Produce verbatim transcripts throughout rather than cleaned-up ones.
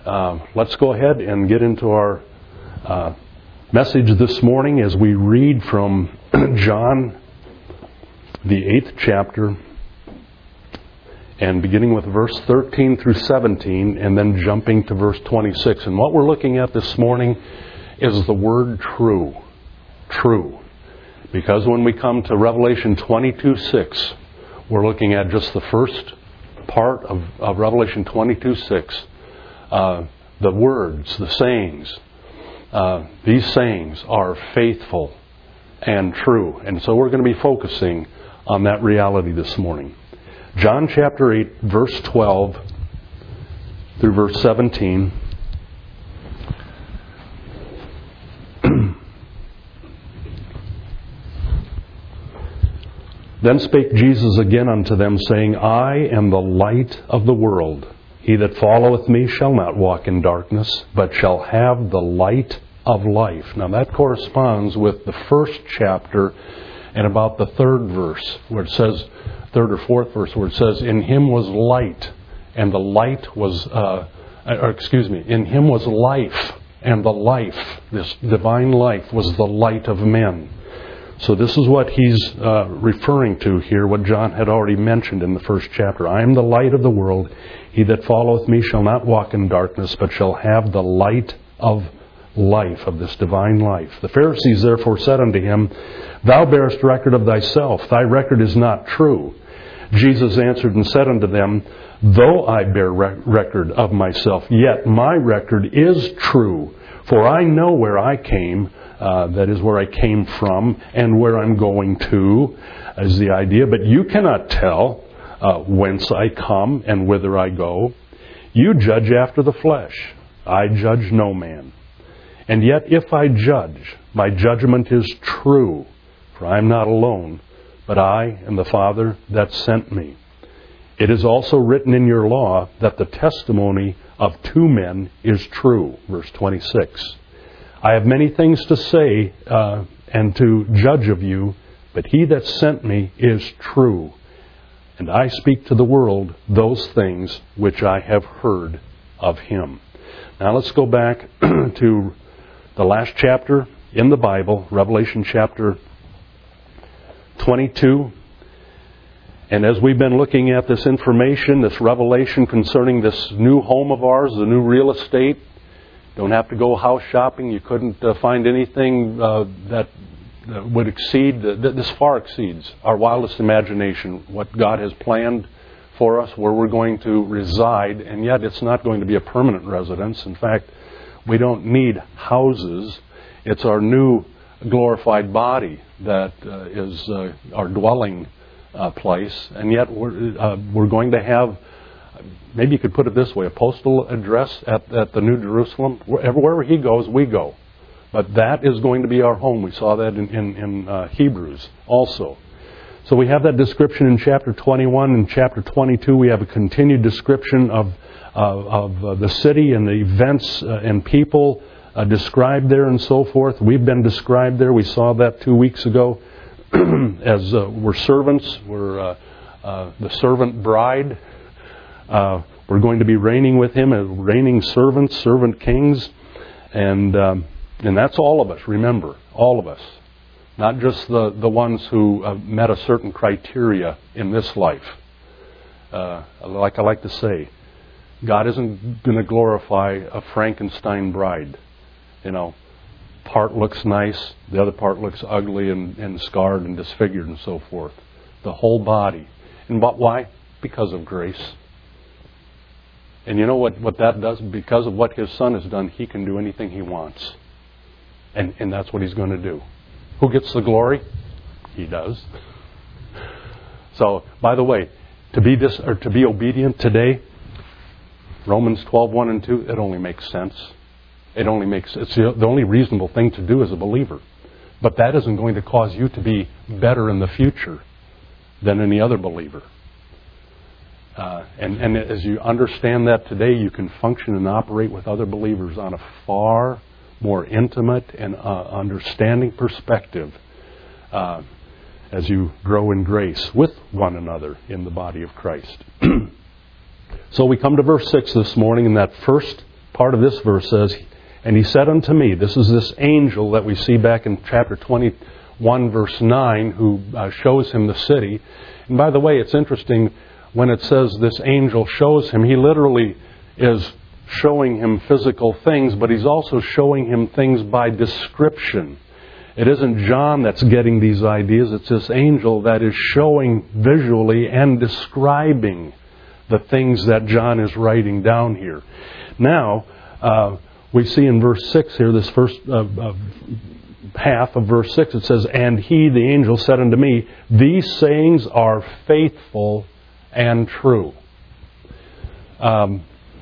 uh, let's go ahead and get into our uh, message this morning as we read from John, the eighth chapter, and beginning with verse thirteen through seventeen, and then jumping to verse twenty-six. And what we're looking at this morning is the word true. True. Because when we come to Revelation twenty-two six, we're looking at just the first part of, of Revelation twenty-two six. Uh, the words, the sayings, uh, these sayings are faithful and true. And so we're going to be focusing on that reality this morning. John chapter eight, verse twelve through verse seventeen. Then spake Jesus again unto them, saying, I am the light of the world. He that followeth me shall not walk in darkness, but shall have the light of life. Now that corresponds with the first chapter and about the third verse, where it says, third or fourth verse, where it says, in him was light, and the light was, uh, or excuse me, in him was life, and the life, this divine life, was the light of men. So this is what he's uh, referring to here, what John had already mentioned in the first chapter. I am the light of the world. He that followeth me shall not walk in darkness, but shall have the light of life, of this divine life. The Pharisees therefore said unto him, Thou bearest record of thyself. Thy record is not true. Jesus answered and said unto them, Though I bear rec- record of myself, yet my record is true. For I know where I came, Uh, that is where I came from, and where I'm going to, is the idea. But you cannot tell uh, whence I come and whither I go. You judge after the flesh. I judge no man. And yet if I judge, my judgment is true. For I am not alone, but I and the Father that sent me. It is also written in your law that the testimony of two men is true. Verse twenty-six. I have many things to say uh, and to judge of you, but he that sent me is true. And I speak to the world those things which I have heard of him. Now let's go back to the last chapter in the Bible, Revelation chapter twenty-two. And as we've been looking at this information, this revelation concerning this new home of ours, the new real estate, don't have to go house shopping. You couldn't uh, find anything uh, that, that would exceed, uh, that this far exceeds our wildest imagination, what God has planned for us, where we're going to reside, and yet it's not going to be a permanent residence. In fact, we don't need houses. It's our new glorified body that uh, is uh, our dwelling uh, place, and yet we're, uh, we're going to have, maybe you could put it this way, a postal address at, at the New Jerusalem. Wherever he goes, we go. But that is going to be our home. We saw that in, in, in uh, Hebrews also. So we have that description in chapter twenty-one. In chapter twenty-two, we have a continued description of, uh, of uh, the city and the events uh, and people uh, described there and so forth. We've been described there. We saw that two weeks ago as uh, we're servants. We're uh, uh, the servant bride. Uh, we're going to be reigning with him as reigning servants, servant kings, and um, and that's all of us. Remember, all of us, not just the the ones who uh, met a certain criteria in this life. Uh, like I like to say, God isn't going to glorify a Frankenstein bride. You know, part looks nice, the other part looks ugly and, and scarred and disfigured and so forth. The whole body, and but why? Because of grace. And you know what, what that does? Because of what his Son has done, he can do anything he wants. And and that's what he's going to do. Who gets the glory? He does. So, by the way, to be dis, or to be obedient today, Romans twelve, one and two, it only makes sense. It only makes it's the, the only reasonable thing to do as a believer. But that isn't going to cause you to be better in the future than any other believer. Uh, and, and as you understand that today, you can function and operate with other believers on a far more intimate and uh, understanding perspective uh, as you grow in grace with one another in the body of Christ. So we come to verse six this morning in that first part of this verse says, and he said unto me, this is this angel that we see back in chapter twenty-one, verse nine, who uh, shows him the city. And by the way, it's interesting when it says this angel shows him, he literally is showing him physical things, but he's also showing him things by description. It isn't John that's getting these ideas, it's this angel that is showing visually and describing the things that John is writing down here. Now, uh, we see in verse six here, this first uh, uh, half of verse six, it says, and he, the angel, said unto me, these sayings are faithful and true. Um,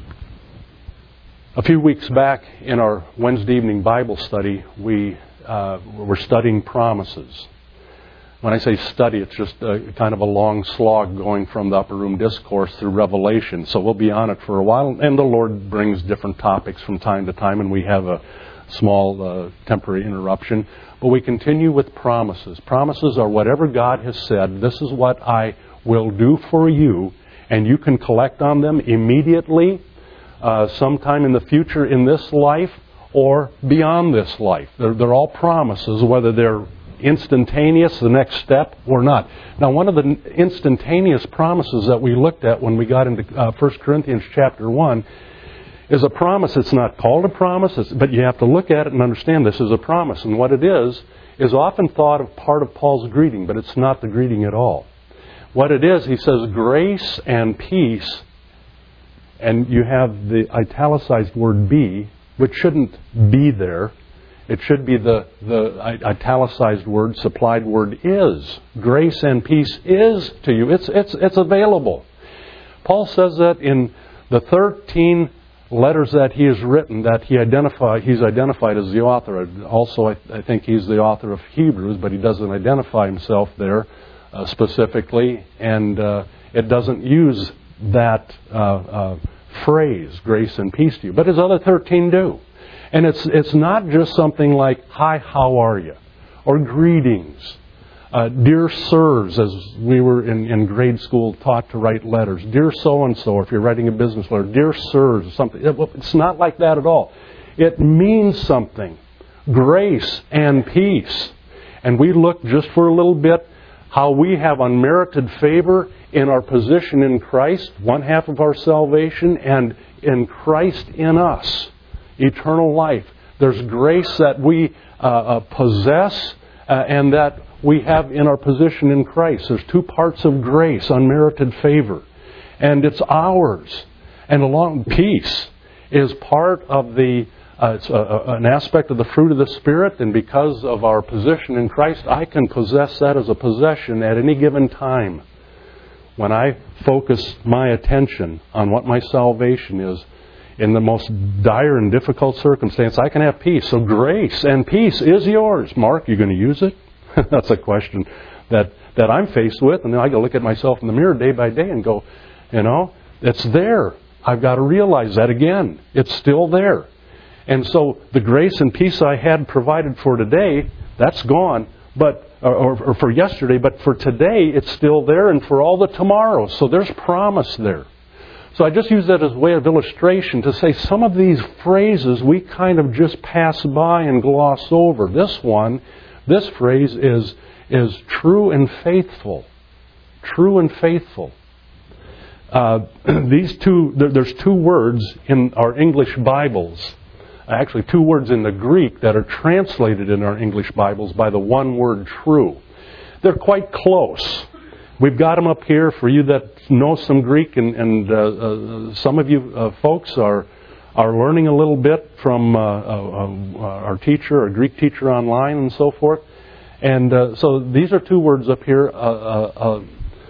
a few weeks back in our Wednesday evening Bible study, we uh, were studying promises. When I say study, it's just a, kind of a long slog going from the Upper Room Discourse through Revelation. So we'll be on it for a while, and the Lord brings different topics from time to time, and we have a small uh, temporary interruption. But we continue with promises. Promises are whatever God has said, this is what I will do for you, and you can collect on them immediately, uh, sometime in the future in this life, or beyond this life. They're, they're all promises, whether they're instantaneous, the next step, or not. Now, one of the instantaneous promises that we looked at when we got into uh, First Corinthians chapter one is a promise. It's not called a promise, it's, but you have to look at it and understand this is a promise. And what it is, is often thought of part of Paul's greeting, but it's not the greeting at all. What it is, he says, grace and peace, and you have the italicized word be, which shouldn't be there. It should be the, the italicized word, supplied word is. Grace and peace is to you. It's, it's, it's available. Paul says that in the thirteen letters that he has written, that he identified, he's identified as the author. Also, I, I think he's the author of Hebrews, but he doesn't identify himself there uh, specifically. And uh, it doesn't use that uh, uh, phrase, grace and peace to you. But his other thirteen do. And it's it's not just something like, hi, how are you? Or greetings. Uh, dear sirs, as we were in, in grade school taught to write letters. Dear so-and-so, if you're writing a business letter. Dear sirs, or something. It, it's not like that at all. It means something. Grace and peace. And we look just for a little bit how we have unmerited favor in our position in Christ, one half of our salvation, and in Christ in us. Eternal life. There's grace that we uh, uh, possess uh, and that we have in our position in Christ. There's two parts of grace, unmerited favor. And it's ours. And along peace is part of the, uh, it's a, a, an aspect of the fruit of the Spirit. And because of our position in Christ, I can possess that as a possession at any given time. When I focus my attention on what my salvation is, in the most dire and difficult circumstance, I can have peace. So grace and peace is yours. Mark, you going to use it? That's a question that, that I'm faced with. And then I got to look at myself in the mirror day by day and go, you know, it's there. I've got to realize that again. It's still there. And so the grace and peace I had provided for today, that's gone. But or, or for yesterday, but for today, it's still there, and for all the tomorrows. So there's promise there. So I just use that as a way of illustration to say some of these phrases we kind of just pass by and gloss over. This one, this phrase is, is true and faithful. True and faithful. Uh, these two, there, there's two words in our English Bibles, actually two words in the Greek that are translated in our English Bibles by the one word true. They're quite close. We've got them up here for you that know some Greek, and, and uh, uh, some of you uh, folks are are learning a little bit from uh, uh, uh, our teacher, our Greek teacher online and so forth. And uh, so these are two words up here, uh, uh, uh,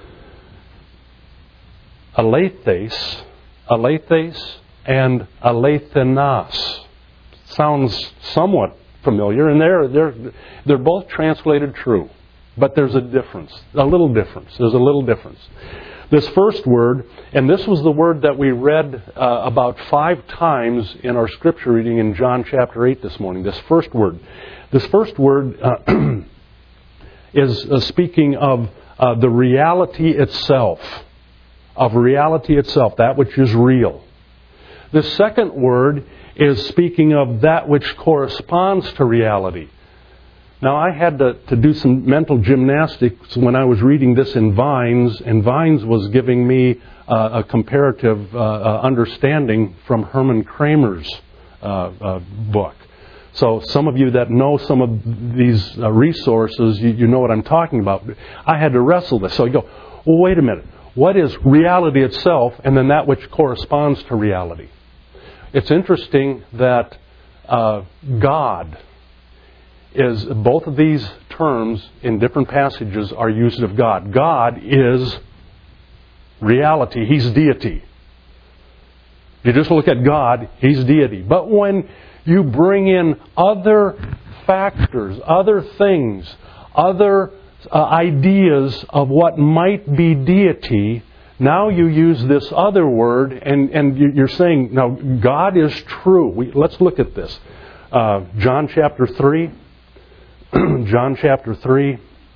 aletheis, aletheis, and alethenas. Sounds somewhat familiar, and they're they're they're both translated true. But there's a difference, a little difference. There's a little difference. This first word, and this was the word that we read uh, about five times in our scripture reading in John chapter eight this morning. This first word. This first word uh, is uh, speaking of uh, the reality itself. Of reality itself, that which is real. The second word is speaking of that which corresponds to reality. Now, I had to, to do some mental gymnastics when I was reading this in Vines, and Vines was giving me uh, a comparative uh, uh, understanding from Herman Kramer's uh, uh, book. So some of you that know some of these uh, resources, you, you know what I'm talking about. I had to wrestle this. So you go, well, wait a minute. What is reality itself, and then that which corresponds to reality? It's interesting that uh, God is, both of these terms in different passages are used of God. God is reality. He's deity. You just look at God, He's deity. But when you bring in other factors, other things, other uh, ideas of what might be deity, now you use this other word, and, and you're saying, now, God is true. We, let's look at this. Uh, John chapter three. John chapter three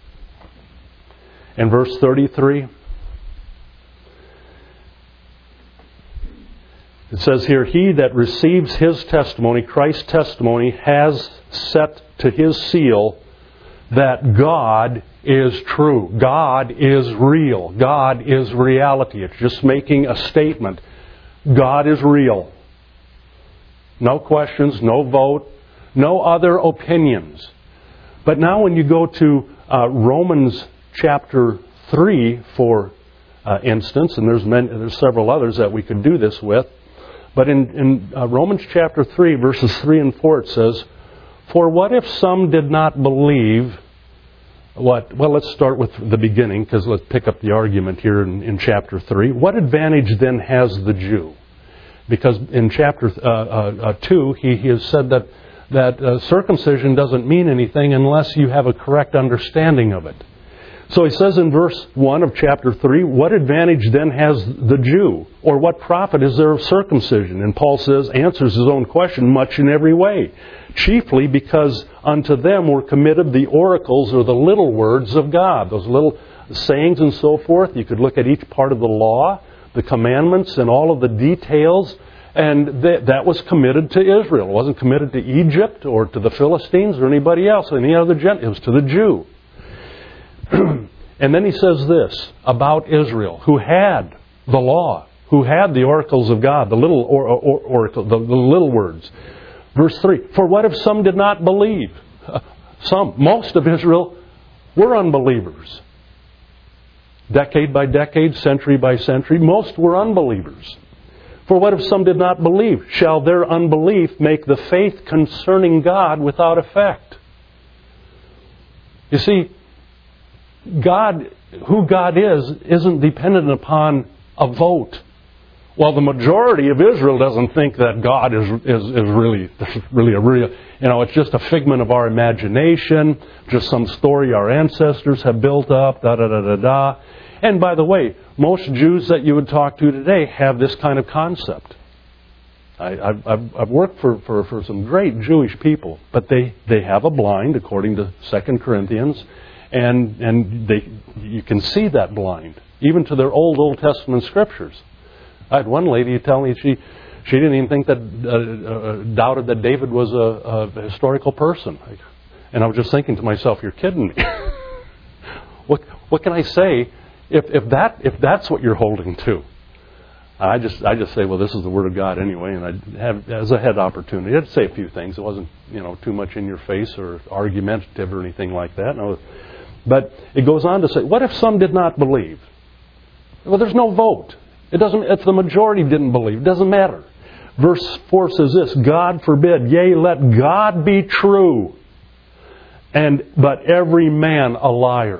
and verse thirty-three. It says here, He that receives His testimony, Christ's testimony, has set to His seal that God is true. God is real. God is reality. It's just making a statement. God is real. No questions, no vote, no other opinions. But now when you go to uh, Romans chapter three, for uh, instance, and there's, many, there's several others that we could do this with, but in, in uh, Romans chapter three, verses three and four, it says, For what if some did not believe... What? Well, let's start with the beginning, because let's pick up the argument here in, in chapter three. What advantage then has the Jew? Because in chapter uh, uh, two, he, he has said that, that uh, circumcision doesn't mean anything unless you have a correct understanding of it. So he says in verse one of chapter three, what advantage then has the Jew? Or what profit is there of circumcision? And Paul says, answers his own question, much in every way. Chiefly because unto them were committed the oracles, or the little words of God. Those little sayings and so forth. You could look at each part of the law, the commandments, and all of the details. And that, that was committed to Israel. It wasn't committed to Egypt or to the Philistines or anybody else, any other gent. It was to the Jew. And then he says this about Israel, who had the law, who had the oracles of God, the little or, or, oracle, the, the little words. Verse three, for what if some did not believe? Some, most of Israel were unbelievers. Decade by decade, century by century, most were unbelievers. For what if some did not believe? Shall their unbelief make the faith concerning God without effect? You see, God, who God is, isn't dependent upon a vote. Well, the majority of Israel doesn't think that God is is, is really really a real, you know, it's just a figment of our imagination, just some story our ancestors have built up, da da da da da. And by the way, most Jews that you would talk to today have this kind of concept. I, I've, I've, I've worked for, for, for some great Jewish people, but they, they have a blind, according to Second Corinthians, and and they you can see that blind, even to their old, Old Testament scriptures. I had one lady tell me she she didn't even think that, uh, uh, doubted that David was a, a historical person. And I was just thinking to myself, you're kidding me. what what can I say if if that if that's what you're holding to? I just I just say, well, this is the Word of God anyway, and I have as I had opportunity, I'd say a few things. It wasn't, you know, too much in your face or argumentative or anything like that. No, but it goes on to say, what if some did not believe? Well, there's no vote. It doesn't. If the majority didn't believe, it doesn't matter. Verse four says this: God forbid, yea, let God be true, and but every man a liar.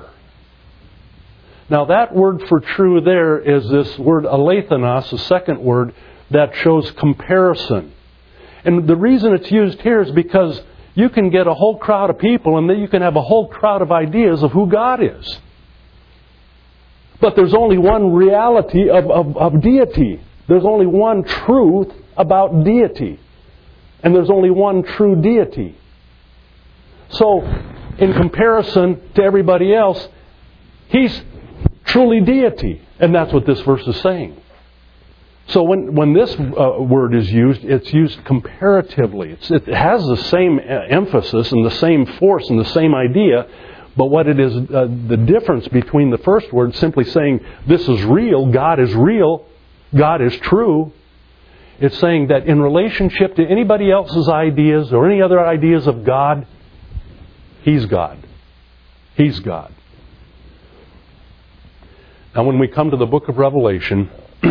Now that word for true there is this word alethanos, the second word that shows comparison. And the reason it's used here is because you can get a whole crowd of people and then you can have a whole crowd of ideas of who God is. But there's only one reality of, of, of deity. There's only one truth about deity. And there's only one true deity. So, in comparison to everybody else, He's truly deity. And that's what this verse is saying. So when, when this uh, word is used, it's used comparatively. It's, it has the same emphasis and the same force and the same idea, but what it is, uh, the difference between the first word, simply saying, this is real, God is real, God is true. It's saying that in relationship to anybody else's ideas or any other ideas of God, He's God. He's God. Now when we come to the book of Revelation,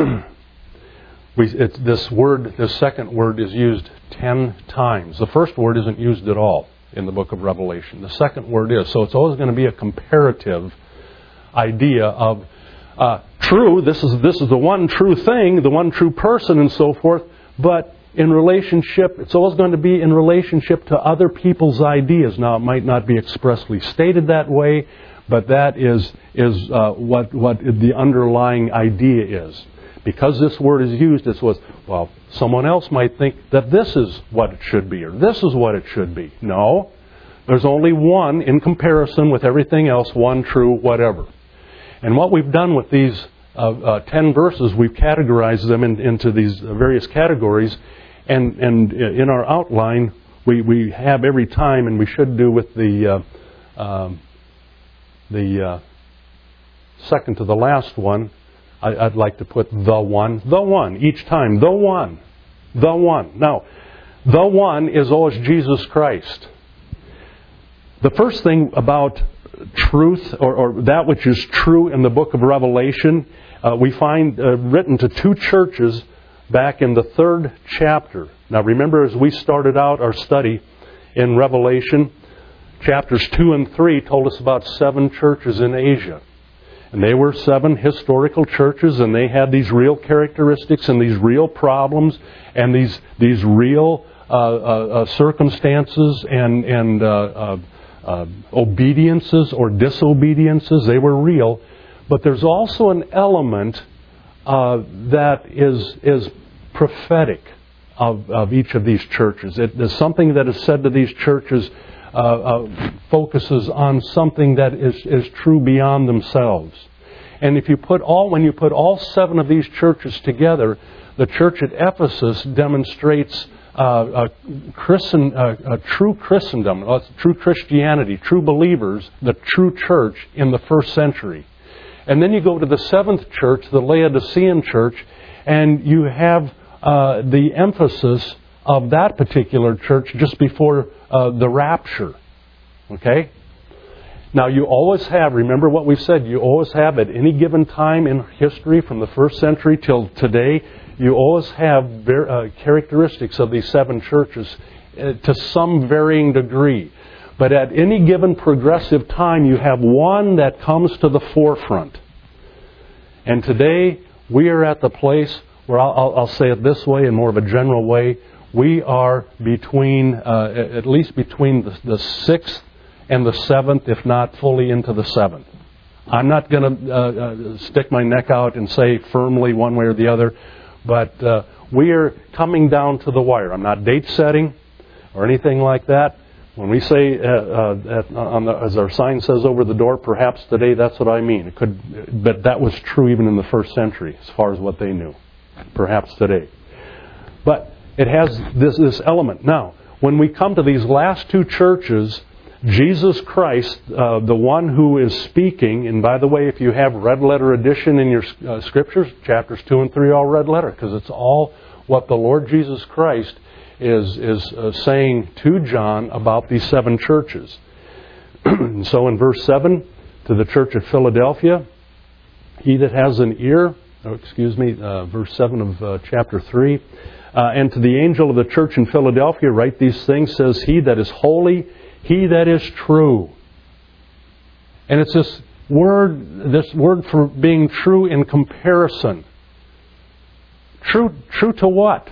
we, it's, this word, this second word is used ten times. The first word isn't used at all in the book of Revelation. The second word is. So it's always going to be a comparative idea of uh, true, this is this is the one true thing, the one true person and so forth, but in relationship, it's always going to be in relationship to other people's ideas. Now, it might not be expressly stated that way, but that is is uh, what what the underlying idea is. Because this word is used, it's was, well, someone else might think that this is what it should be, or this is what it should be. No, there's only one in comparison with everything else, one true whatever. And what we've done with these uh, uh, ten verses, we've categorized them in, into these various categories. And, and in our outline, we, we have every time, and we should do with the uh, um, the uh, second to the last one, I, I'd like to put the one, the one, each time, the one, the one. Now, the one is always Jesus Christ. The first thing about truth, or, or that which is true in the book of Revelation, uh, we find uh, written to two churches back in the third chapter. Now remember, as we started out our study in Revelation, chapters two and three told us about seven churches in Asia. And they were seven historical churches, and they had these real characteristics and these real problems and these these real uh, uh, uh, circumstances and, and uh, uh, uh, obediences or disobediences. They were real. But there's also an element uh, that is is prophetic of, of each of these churches. It is something that is said to these churches uh, uh, focuses on something that is, is true beyond themselves. And if you put all, when you put all seven of these churches together, the church at Ephesus demonstrates uh, a, Christen, uh, a true Christendom, uh, true Christianity, true believers, the true church in the first century. And then you go to the seventh church, the Laodicean church, and you have uh, the emphasis of that particular church just before uh, the rapture. Okay? Now you always have, remember what we've said, you always have at any given time in history from the first century till today, you always have ver- uh, characteristics of these seven churches uh, to some varying degree. But at any given progressive time, you have one that comes to the forefront. And today, we are at the place where, I'll, I'll say it this way, in more of a general way, we are between, uh, at least between the, the sixth and the seventh, if not fully into the seventh. I'm not going to uh, uh, stick my neck out and say firmly one way or the other, but uh, we are coming down to the wire. I'm not date setting or anything like that. When we say, uh, uh, at, on the, as our sign says over the door, perhaps today, that's what I mean. It could, but that was true even in the first century, as far as what they knew. Perhaps today. But it has this, this element. Now, when we come to these last two churches, Jesus Christ, uh, the one who is speaking, and by the way, if you have red letter edition in your uh, scriptures, chapters two and three are all red letter, because it's all what the Lord Jesus Christ is is uh, saying to John about these seven churches. So in verse seven, to the church at Philadelphia, he that has an ear, oh, excuse me, uh, verse seven of uh, chapter three, uh, and to the angel of the church in Philadelphia write these things, says he that is holy, he that is true. And it's this word, this word for being true in comparison. True, true to what?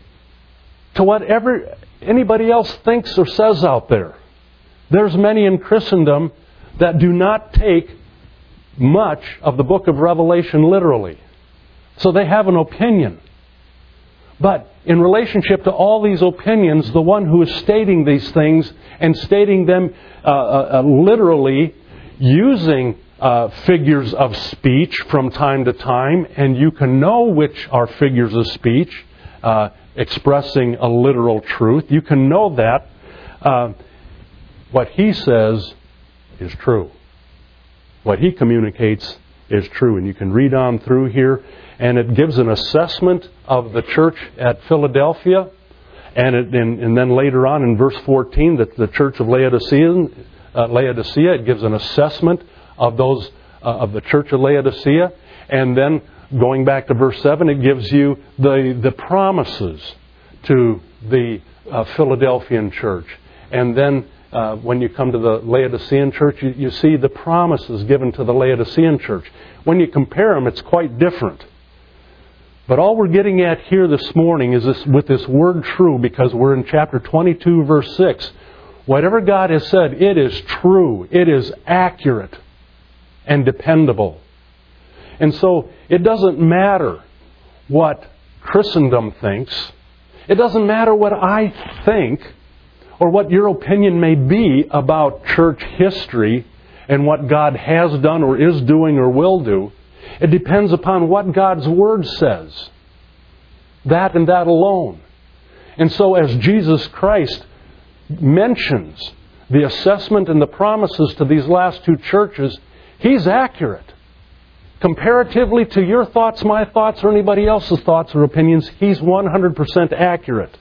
To whatever anybody else thinks or says out there. There's many in Christendom that do not take much of the book of Revelation literally. So they have an opinion. But in relationship to all these opinions, the one who is stating these things and stating them uh, uh, literally, using uh, figures of speech from time to time, and you can know which are figures of speech uh, expressing a literal truth. You can know that. Uh, what he says is true. What he communicates is true. And you can read on through here, and it gives an assessment of the church at Philadelphia. And, it, and, and then later on in verse fourteen, that the church of Laodicea, uh, Laodicea, it gives an assessment of those uh, of the church of Laodicea. And then going back to verse seven, it gives you the the promises to the uh, Philadelphian church. And then uh, when you come to the Laodicean church, you, you see the promises given to the Laodicean church. When you compare them, it's quite different. But all we're getting at here this morning is this, with this word true, because we're in chapter twenty-two, verse six. Whatever God has said, it is true. It is accurate and dependable. And so it doesn't matter what Christendom thinks. It doesn't matter what I think or what your opinion may be about church history and what God has done or is doing or will do. It depends upon what God's Word says. That and that alone. And so as Jesus Christ mentions the assessment and the promises to these last two churches, He's accurate. Comparatively to your thoughts, my thoughts, or anybody else's thoughts or opinions, He's one hundred percent accurate.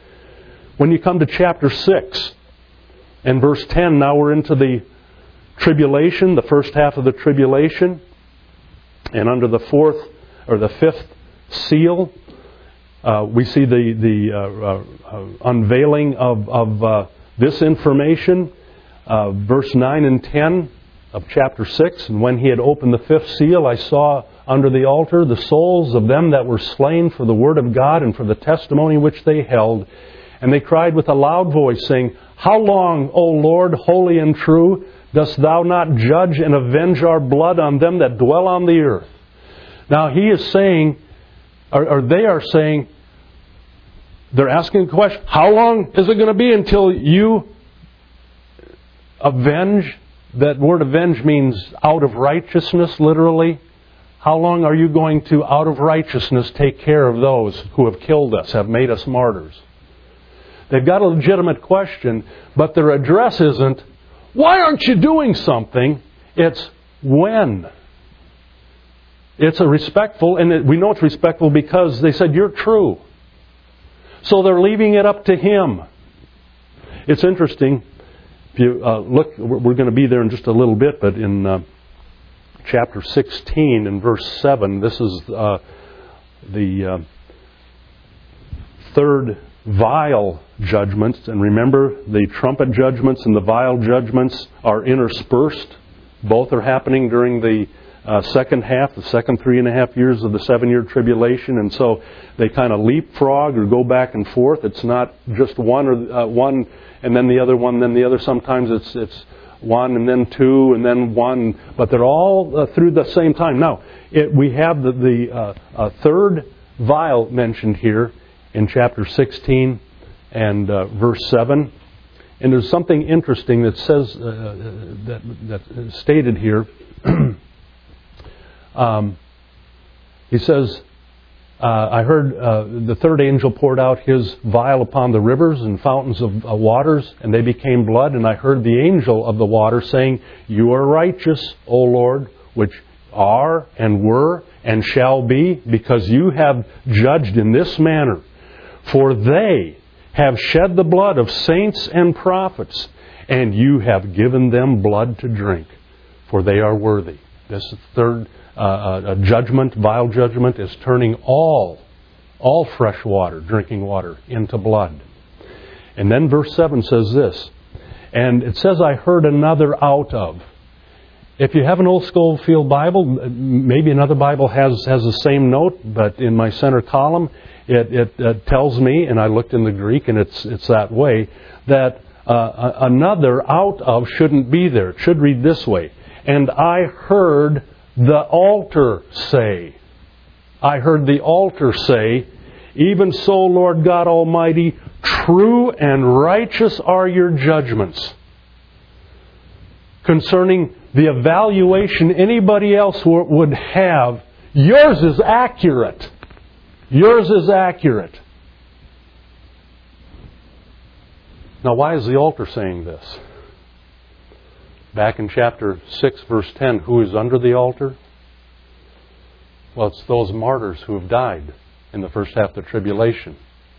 When you come to chapter six and verse ten, now we're into the tribulation, the first half of the tribulation. And under the fourth or the fifth seal, uh, we see the the uh, uh, unveiling of of uh, this information. Uh, verse nine and ten of chapter six. And when he had opened the fifth seal, I saw under the altar the souls of them that were slain for the word of God and for the testimony which they held. And they cried with a loud voice, saying, How long, O Lord, holy and true, dost thou not judge and avenge our blood on them that dwell on the earth? Now he is saying, or, or they are saying, they're asking the question, how long is it going to be until you avenge? That word avenge means out of righteousness, literally. How long are you going to, out of righteousness, take care of those who have killed us, have made us martyrs? They've got a legitimate question, but their address isn't, why aren't you doing something? It's when. It's a respectful, and we know it's respectful because they said, you're true. So they're leaving it up to Him. It's interesting. If you uh, look, we're going to be there in just a little bit, but in uh, chapter sixteen and verse seven, this is uh, the uh, third vial judgments. And remember, the trumpet judgments and the vial judgments are interspersed. Both are happening during the uh, second half, the second three and a half years of the seven-year tribulation. And so they kind of leapfrog or go back and forth. It's not just one or uh, one and then the other one, then the other. Sometimes it's it's one and then two and then one. But they're all uh, through the same time. Now, it, we have the, the uh, uh, third vial mentioned here in chapter sixteen and uh, verse seven. And there's something interesting that says, uh, that, that is stated here. um, he says, uh, I heard uh, the third angel poured out his vial upon the rivers and fountains of uh, waters, and they became blood. And I heard the angel of the water saying, You are righteous, O Lord, which are and were and shall be, because you have judged in this manner. For they have shed the blood of saints and prophets, and you have given them blood to drink, for they are worthy. This third uh, uh, judgment, vile judgment, is turning all, all fresh water, drinking water, into blood. And then verse seven says this, and it says, I heard another out of. If you have an old Schofield Bible, maybe another Bible has, has the same note, but in my center column, It, it, it tells me, and I looked in the Greek, and it's it's that way, that uh, another out of shouldn't be there. It should read this way. And I heard the altar say. I heard the altar say, Even so, Lord God Almighty, true and righteous are your judgments concerning the evaluation anybody else would have, yours is accurate. Yours is accurate. Now, why is the altar saying this? Back in chapter six, verse ten, who is under the altar? Well, it's those martyrs who have died in the first half of the tribulation.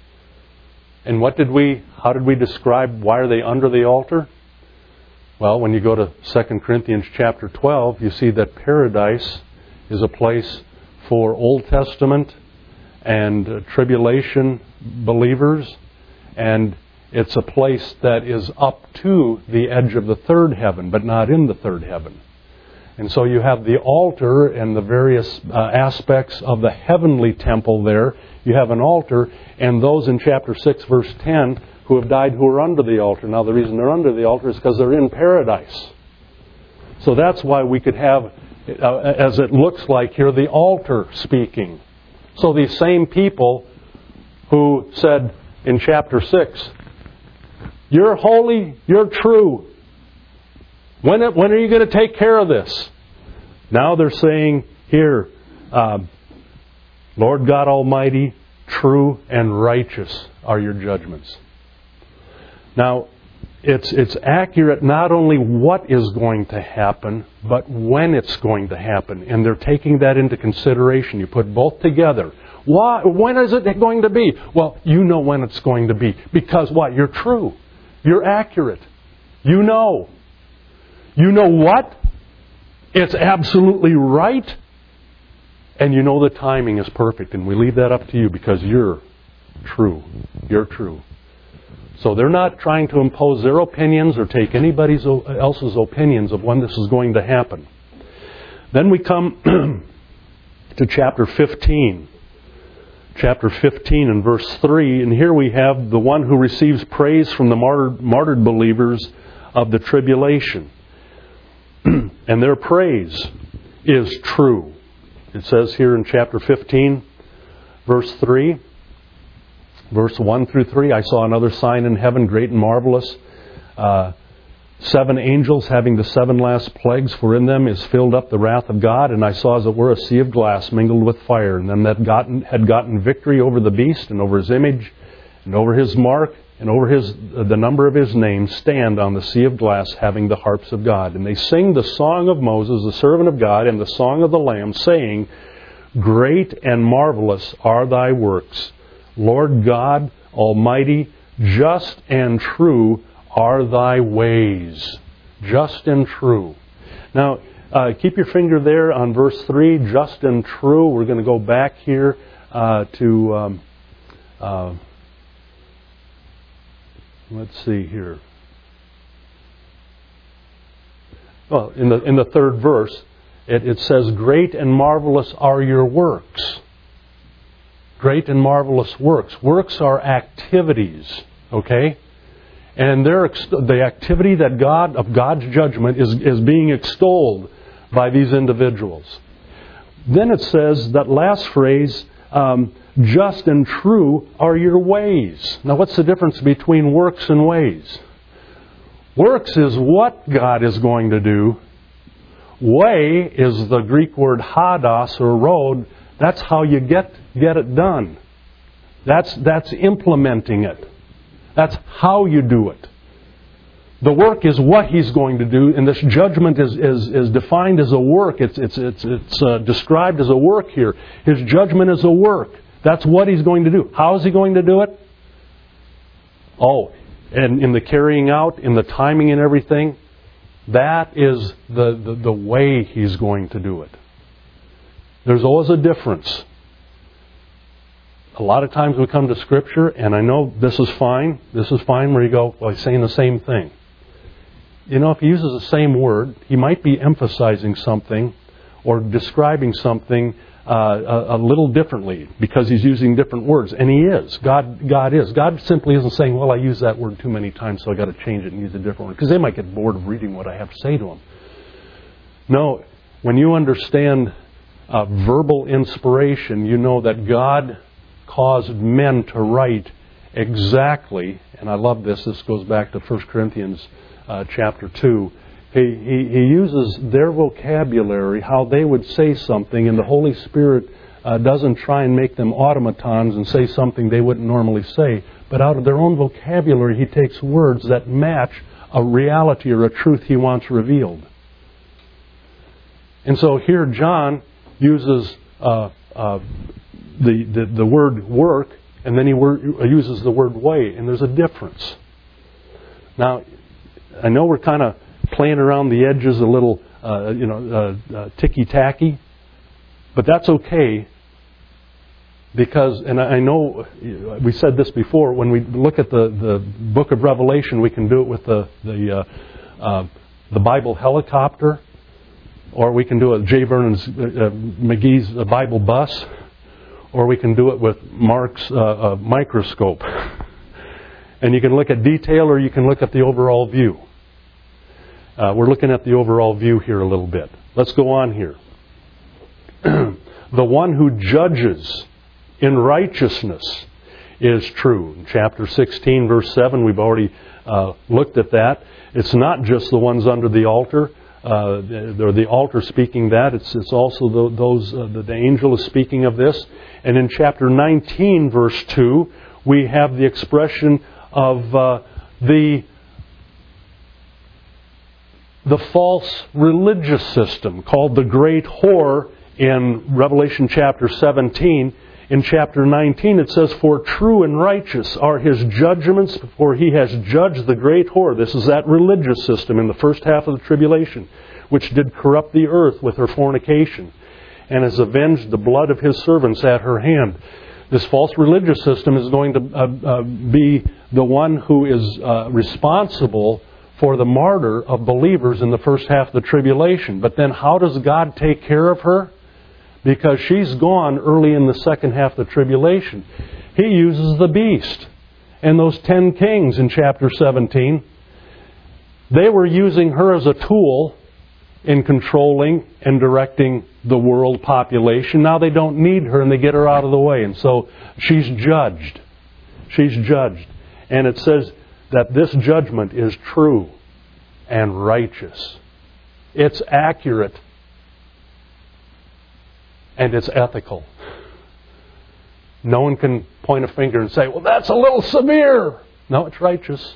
And what did we, how did we describe why are they under the altar? Well, when you go to Second Corinthians chapter twelve, you see that paradise is a place for Old Testament and uh, tribulation believers, and it's a place that is up to the edge of the third heaven, but not in the third heaven. And so you have the altar and the various uh, aspects of the heavenly temple there. You have an altar, and those in chapter six, verse ten, who have died who are under the altar. Now, the reason they're under the altar is because they're in paradise. So that's why we could have, uh, as it looks like here, the altar speaking. So these same people who said in chapter six, "You're holy, you're true. When, when are you going to take care of this?" Now they're saying here, uh, "Lord God Almighty, true and righteous are your judgments." Now, it's it's accurate not only what is going to happen, but when it's going to happen. And they're taking that into consideration. You put both together. Why? When is it going to be? Well, you know when it's going to be. Because what? You're true. You're accurate. You know. You know what? It's absolutely right. And you know the timing is perfect. And we leave that up to you because you're true. You're true. So they're not trying to impose their opinions or take anybody else's opinions of when this is going to happen. Then we come to chapter fifteen. Chapter fifteen and verse three. And here we have the one who receives praise from the martyred, martyred believers of the tribulation. And their praise is true. It says here in chapter fifteen, verse three. Verse one through three, "I saw another sign in heaven, great and marvelous. Uh, seven angels having the seven last plagues, for in them is filled up the wrath of God. And I saw as it were a sea of glass mingled with fire. And them that gotten, had gotten victory over the beast and over his image and over his mark and over his the number of his name stand on the sea of glass having the harps of God. And they sing the song of Moses, the servant of God, and the song of the Lamb, saying, Great and marvelous are thy works, Lord God Almighty, just and true are thy ways." Just and true. Now, uh, keep your finger there on verse three, just and true. We're going to go back here uh, to, um, uh, let's see here. Well, in the in the third verse, it, it says, "Great and marvelous are your works." Great and marvelous works. Works are activities, okay? And they're ex- the activity that God of God's judgment is, is being extolled by these individuals. Then it says, that last phrase, um, just and true are your ways. Now, what's the difference between works and ways? Works is what God is going to do. Way is the Greek word hados or road. That's how you get get it done. That's that's implementing it. That's how you do it. The work is what He's going to do, and this judgment is is, is defined as a work. It's it's it's it's uh, described as a work here. His judgment is a work. That's what He's going to do. How is He going to do it? Oh, and in the carrying out, in the timing and everything, that is the, the, the way He's going to do it. There's always a difference. A lot of times we come to Scripture, and I know this is fine. This is fine where you go, well, He's saying the same thing. You know, if He uses the same word, He might be emphasizing something or describing something uh, a, a little differently because He's using different words. And He is. God God is. God simply isn't saying, well, I use that word too many times, so I've got to change it and use a different word. Because they might get bored of reading what I have to say to them. No, when you understand uh, verbal inspiration, you know that God caused men to write exactly, and I love this, this goes back to First Corinthians uh, chapter two, He, he, he uses their vocabulary, how they would say something, and the Holy Spirit uh, doesn't try and make them automatons and say something they wouldn't normally say. But out of their own vocabulary, He takes words that match a reality or a truth He wants revealed. And so here John uses uh, uh, the, the, the word work, and then he wor- uses the word way, and there's a difference. Now, I know we're kind of playing around the edges a little, uh, you know, uh, uh, ticky-tacky, but that's okay, because, and I know we said this before, when we look at the, the book of Revelation, we can do it with the the, uh, uh, the Bible helicopter, or we can do it J. Vernon uh, McGee's uh, Bible bus, or we can do it with Mark's uh, uh, microscope. And you can look at detail, or you can look at the overall view. Uh, we're looking at the overall view here a little bit. Let's go on here. The one who judges in righteousness is true. In chapter sixteen, verse seven, we've already uh, looked at that. It's not just the ones under the altar, uh, or the altar speaking that. It's it's also the, those uh, the, the angel is speaking of this. And in chapter nineteen, verse two, we have the expression of uh, the the false religious system called the great whore in Revelation chapter seventeen. In chapter nineteen it says, "For true and righteous are His judgments, for He has judged the great whore." This is that religious system in the first half of the tribulation, which did corrupt the earth with her fornication, and has avenged the blood of His servants at her hand. This false religious system is going to uh, uh, be the one who is uh, responsible for the martyr of believers in the first half of the tribulation. But then how does God take care of her? Because she's gone early in the second half of the tribulation. He uses the beast and those ten kings in chapter seventeen. They were using her as a tool in controlling and directing the world population. Now they don't need her, and they get her out of the way. And so she's judged. She's judged. And it says that this judgment is true and righteous. It's accurate. And it's ethical. No one can point a finger and say, well, that's a little severe. No, it's righteous.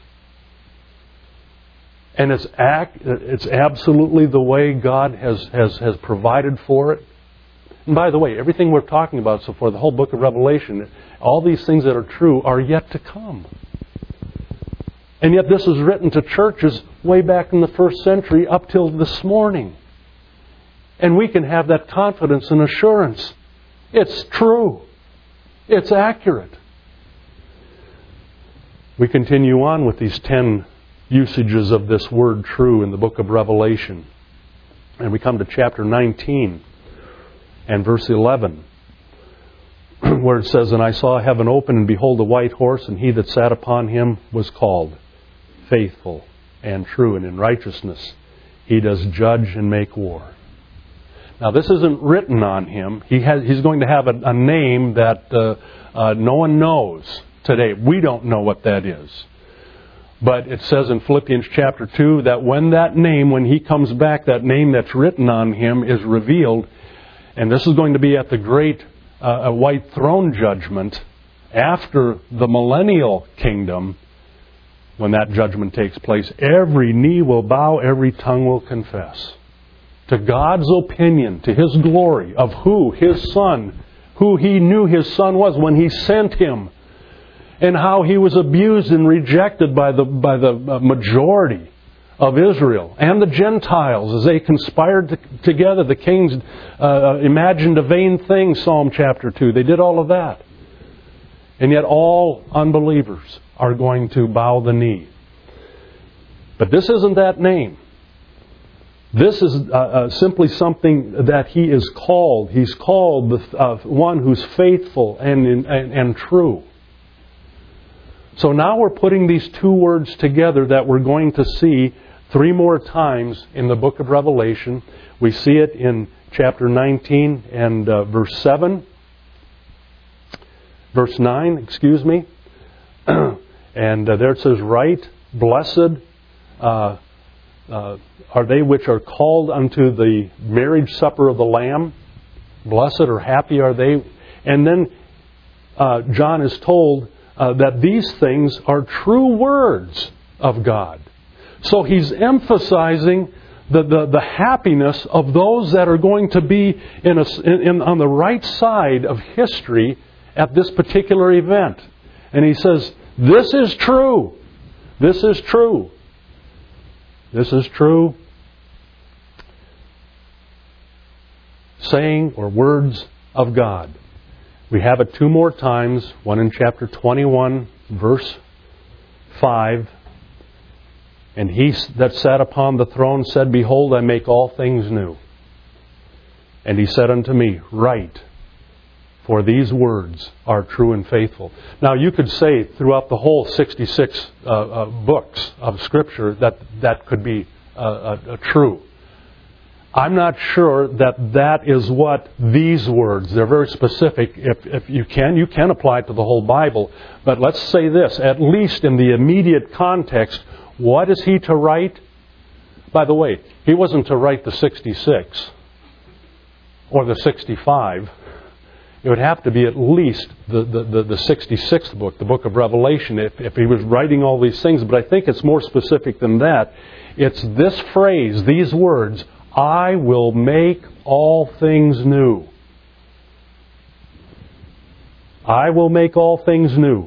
And it's act, it's absolutely the way God has, has, has provided for it. And by the way, everything we're talking about so far, the whole book of Revelation, all these things that are true are yet to come. And yet this is written to churches way back in the first century up till this morning. And we can have that confidence and assurance. It's true. It's accurate. We continue on with these ten usages of this word true in the book of Revelation. And we come to chapter nineteen and verse eleven, where it says, "And I saw heaven open, and behold a white horse, and he that sat upon him was called Faithful and True, and in righteousness he does judge and make war." Now this isn't written on him. He has, he's going to have a, a name that uh, uh, no one knows today. We don't know what that is. But it says in Philippians chapter two that when that name, when he comes back, that name that's written on him is revealed. And this is going to be at the great uh, white throne judgment after the millennial kingdom. When that judgment takes place, every knee will bow, every tongue will confess. To God's opinion, to His glory of who? His Son. Who He knew His Son was when He sent Him. And how He was abused and rejected by the, by the majority of Israel and the Gentiles as they conspired to, together. The kings uh, imagined a vain thing, Psalm chapter two. They did all of that. And yet all unbelievers are going to bow the knee. But this isn't that name. This is uh, uh, simply something that He is called. He's called the uh, one who's faithful and, and, and true. So now we're putting these two words together that we're going to see three more times in the book of Revelation. We see it in chapter nineteen and uh, verse seven. Verse nine, excuse me. And uh, there it says, right, blessed, uh, uh, are they which are called unto the marriage supper of the Lamb. Blessed or happy are they. And then uh, John is told uh, that these things are true words of God. So he's emphasizing the, the, the happiness of those that are going to be in a, in, in, on the right side of history at this particular event. And he says, this is true. This is true. This is true. Saying or words of God. We have it two more times. One in chapter twenty-one, verse five. And he that sat upon the throne said, Behold, I make all things new. And he said unto me, Write, for these words are true and faithful. Now you could say throughout the whole sixty-six uh, uh, books of Scripture that that could be uh, uh, uh, true. I'm not sure that that is what these words, they're very specific. If, if you can, you can apply it to the whole Bible. But let's say this, at least in the immediate context, what is he to write? By the way, he wasn't to write the sixty-six or the sixty-five. It would have to be at least the, the, the, the sixty-sixth book, the book of Revelation, if, if he was writing all these things. But I think it's more specific than that. It's this phrase, these words, I will make all things new. I will make all things new.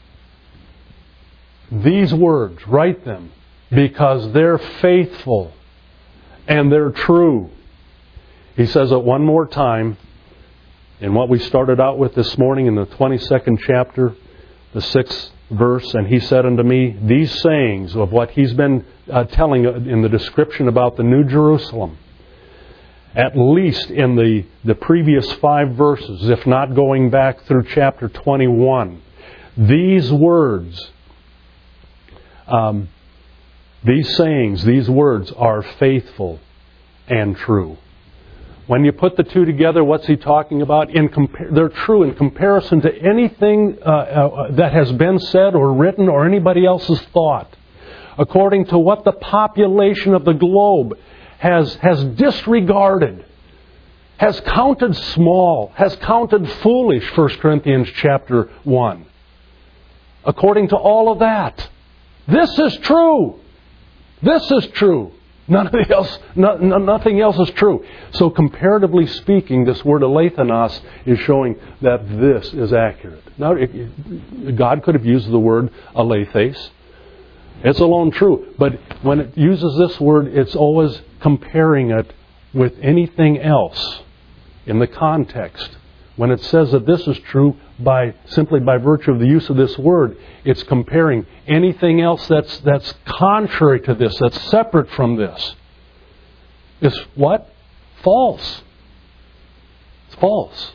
These words, write them, because they're faithful and they're true. He says it one more time in what we started out with this morning in the twenty-second chapter, the sixth verse. And he said unto me, these sayings of what he's been uh, telling in the description about the New Jerusalem, at least in the, the previous five verses, if not going back through chapter twenty-one, these words, um, these sayings, these words are faithful and true. When you put the two together, what's he talking about? In compar- they're true in comparison to anything uh, uh, that has been said or written or anybody else's thought. According to what the population of the globe has, has disregarded, has counted small, has counted foolish, First Corinthians chapter one. According to all of that, this is true. This is true. Nothing else, no, no, nothing else is true. So comparatively speaking, this word alethenos is showing that this is accurate. Now, it, it, God could have used the word alethes. It's alone true. But when it uses this word, it's always comparing it with anything else in the context. When it says that this is true, by simply by virtue of the use of this word, it's comparing anything else that's that's contrary to this, that's separate from this. Is what? False. It's false.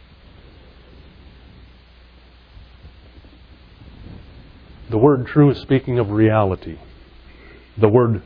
The word true is speaking of reality. The word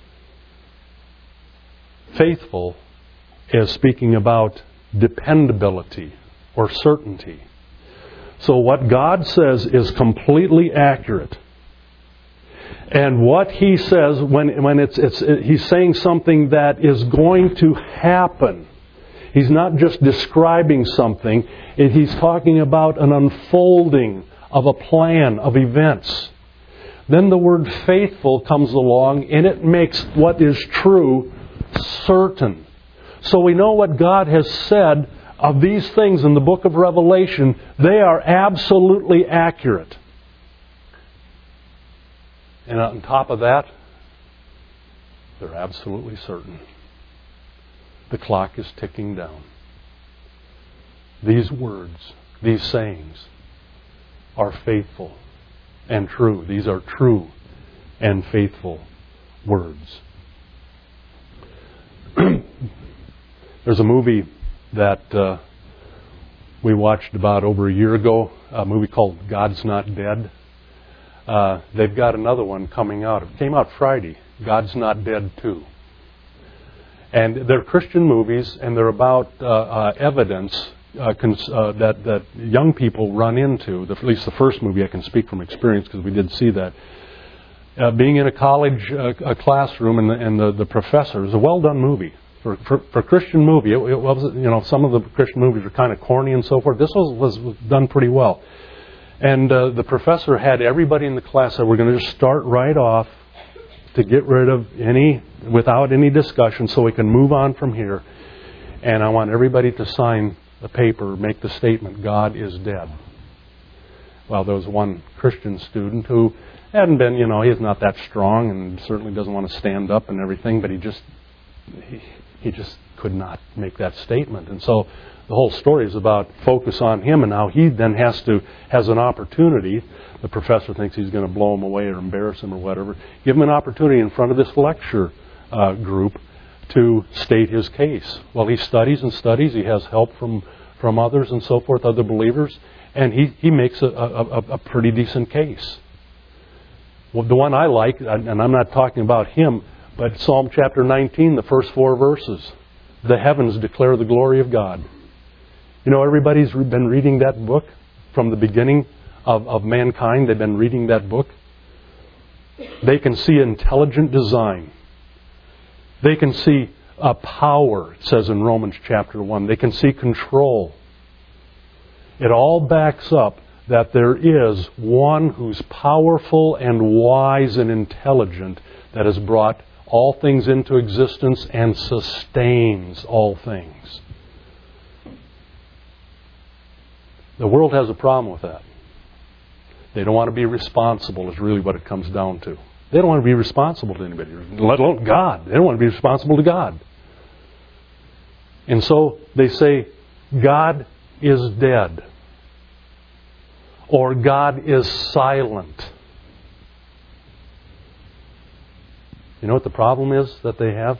faithful is speaking about dependability or certainty. So what God says is completely accurate. And what He says, when, when it's, it's, it, He's saying something that is going to happen. He's not just describing something. It, he's talking about an unfolding of a plan of events. Then the word faithful comes along and it makes what is true certain. So we know what God has said of these things in the book of Revelation. They are absolutely accurate. And on top of that, they're absolutely certain. The clock is ticking down. These words, these sayings, are faithful and true. These are true and faithful words. There's a movie that uh, we watched about over a year ago, a movie called God's Not Dead. Uh, they've got another one coming out. It came out Friday, God's Not Dead two. And they're Christian movies, and they're about uh, uh, evidence uh, cons- uh, that, that young people run into. The, at least the first movie, I can speak from experience because we did see that. uh, being in a college uh, a classroom and the, and the, the professor, it was a well-done movie. For, for, for a Christian movie, it, it was, you know, some of the Christian movies are kind of corny and so forth. This was, was done pretty well. And uh, the professor had everybody in the class that we're going to just start right off to get rid of any, without any discussion, so we can move on from here. And I want everybody to sign the paper, make the statement, God is dead. Well, there was one Christian student who hadn't been, you know, he's not that strong and certainly doesn't want to stand up and everything, but he just, he, he just could not make that statement. And so the whole story is about focus on him and how he then has to, has an opportunity. The professor thinks he's going to blow him away or embarrass him or whatever. Give him an opportunity in front of this lecture uh, group to state his case. Well, he studies and studies. He has help from, from others and so forth, other believers. And he, he makes a, a, a pretty decent case. Well, the one I like, and I'm not talking about him, but Psalm chapter nineteen, the first four verses. The heavens declare the glory of God. You know, everybody's been reading that book from the beginning of, of mankind. They've been reading that book. They can see intelligent design. They can see a power, it says in Romans chapter one. They can see control. It all backs up that there is one who's powerful and wise and intelligent that has brought all things into existence and sustains all things. The world has a problem with that. They don't want to be responsible is really what it comes down to. They don't want to be responsible to anybody, let alone God. They don't want to be responsible to God. And so they say, God is dead. Or God is silent. You know what the problem is that they have?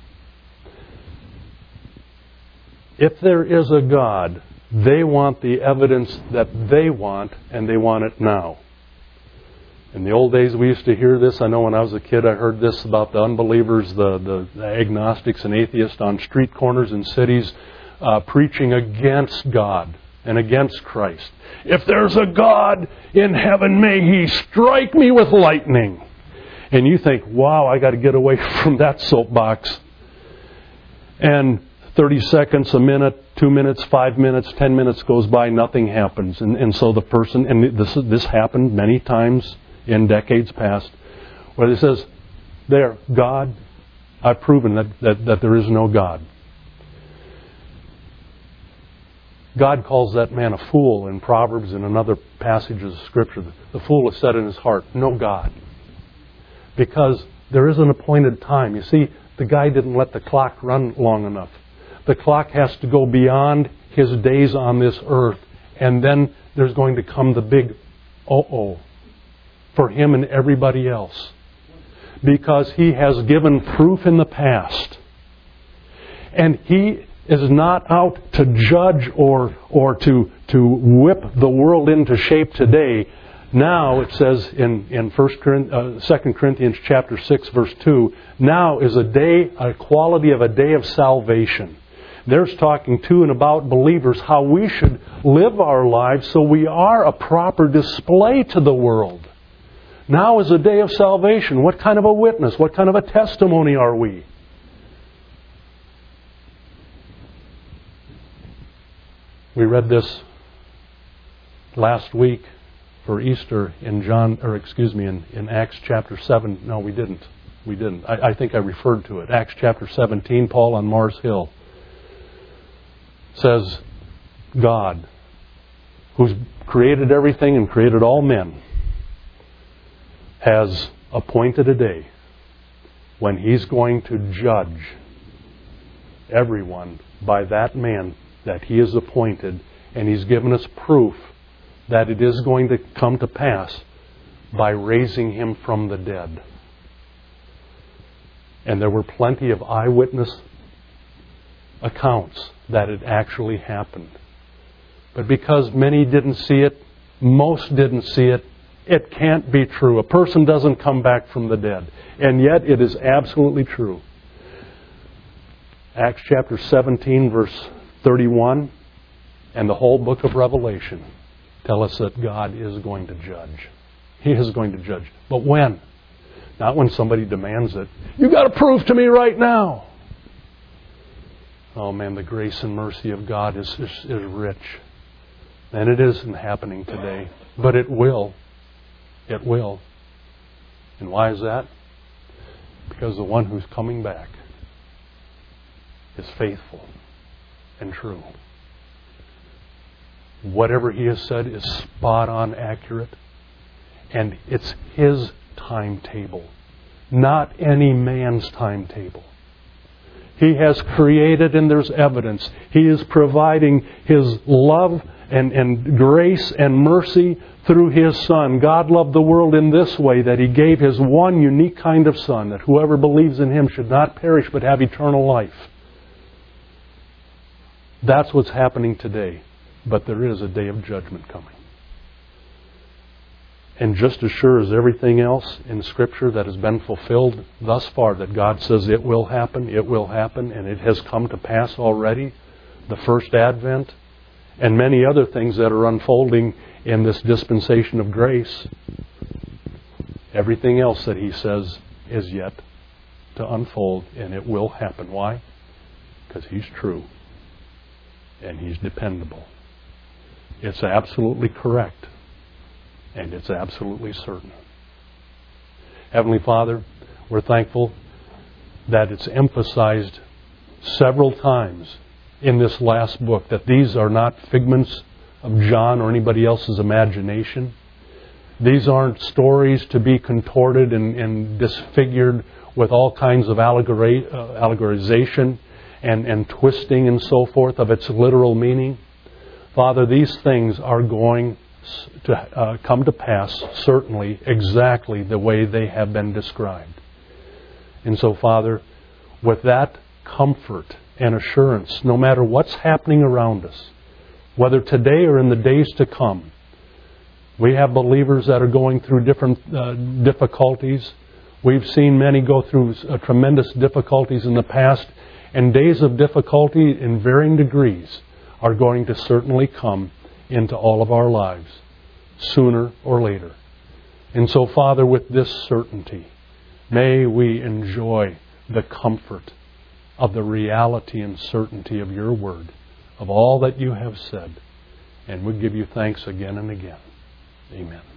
If there is a God, they want the evidence that they want, and they want it now. In the old days, we used to hear this. I know when I was a kid, I heard this about the unbelievers, the, the, the agnostics and atheists on street corners in cities uh, preaching against God and against Christ. If there's a God in heaven, may He strike me with lightning. And you think, wow, I got to get away from that soapbox. And thirty seconds, a minute, two minutes, five minutes, ten minutes goes by, nothing happens. And, and so the person, and this, this happened many times in decades past, where it says, there, God, I've proven that, that, that there is no God. God calls that man a fool in Proverbs and in other passages of Scripture. The fool has said in his heart, no God. Because there is an appointed time. You see, the guy didn't let the clock run long enough. The clock has to go beyond his days on this earth. And then there's going to come the big uh-oh for him and everybody else. Because he has given proof in the past. And he is not out to judge or or to to whip the world into shape today. Now, it says in, in First uh, Second Corinthians chapter six, verse two, now is a day, a quality of a day of salvation. There's talking to and about believers how we should live our lives so we are a proper display to the world. Now is a day of salvation. What kind of a witness, what kind of a testimony are we? We read this last week for Easter in John, or excuse me, in, in Acts chapter seven. No, we didn't. We didn't. I, I think I referred to it. Acts chapter seventeen, Paul on Mars Hill says, God, who's created everything and created all men, has appointed a day when He's going to judge everyone by that man that He has appointed, and He's given us proof that it is going to come to pass by raising Him from the dead. And there were plenty of eyewitness accounts that it actually happened. But because many didn't see it, most didn't see it, it can't be true. A person doesn't come back from the dead. And yet it is absolutely true. Acts chapter seventeen, verse thirty-one, and the whole book of Revelation tell us that God is going to judge. He is going to judge. But when? Not when somebody demands it. You got to prove to me right now. Oh man, the grace and mercy of God is, is, is rich. And it isn't happening today. But it will. It will. And why is that? Because the one who's coming back is faithful and true. Whatever He has said is spot on accurate. And it's His timetable, not any man's timetable. He has created, and there's evidence. He is providing His love and, and grace and mercy through His Son. God loved the world in this way, that He gave His one unique kind of Son, that whoever believes in Him should not perish but have eternal life. That's what's happening today. But there is a day of judgment coming. And just as sure as everything else in Scripture that has been fulfilled thus far, that God says it will happen, it will happen, and it has come to pass already, the first advent, and many other things that are unfolding in this dispensation of grace, everything else that He says is yet to unfold, and it will happen. Why? Because He's true, and He's dependable. It's absolutely correct. And it's absolutely certain. Heavenly Father, we're thankful that it's emphasized several times in this last book that these are not figments of John or anybody else's imagination. These aren't stories to be contorted and, and disfigured with all kinds of allegory, uh, allegorization and, and twisting and so forth of its literal meaning. Father, these things are going to uh, come to pass, certainly, exactly the way they have been described. And so, Father, with that comfort and assurance, no matter what's happening around us, whether today or in the days to come, we have believers that are going through different uh, difficulties. We've seen many go through uh, tremendous difficulties in the past, and days of difficulty in varying degrees are going to certainly come into all of our lives, sooner or later. And so, Father, with this certainty, may we enjoy the comfort of the reality and certainty of Your Word, of all that You have said. And we give You thanks again and again. Amen.